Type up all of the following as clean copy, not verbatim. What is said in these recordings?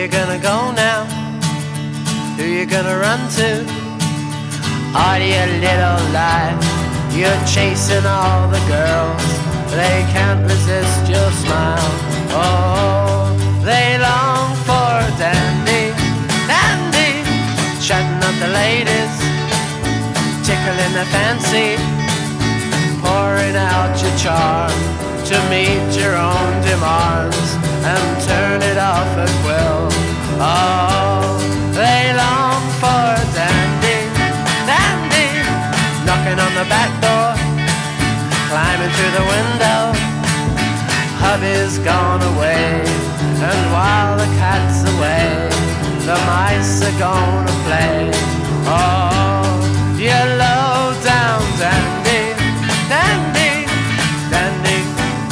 you gonna go now? Who you gonna run to? All your little life, you're chasing all the girls. They can't resist your smile. Oh, they long for a dandy, dandy, chatting up the ladies, tickling their fancy, pouring out your charm to meet your own demands and turn it off at will. Oh, they long for a dandy, dandy, knocking on the back door, climbing through the window. Hubby's gone away, and while the cat's away, the mice are gonna play. Oh, you low down dandy, dandy, dandy,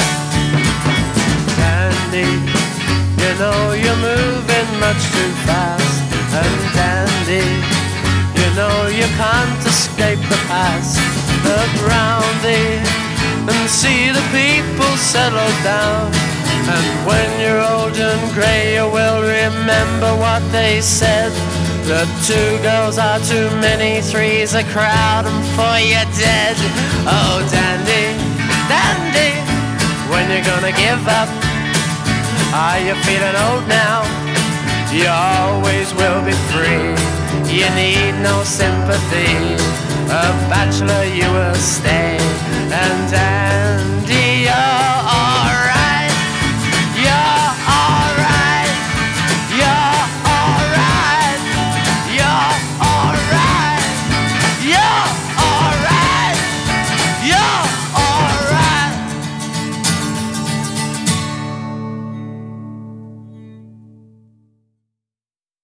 dandy. You know you're moving much too fast, and dandy, you know you can't escape the past. Look round thee and see the people settle down, and when you're old and grey you will remember what they said, that 2 girls are too many, 3's a crowd, and 4 you're dead. Oh dandy, dandy, when you're gonna give up? Are you feeling old now? You always will be free, you need no sympathy, a bachelor you will stay, and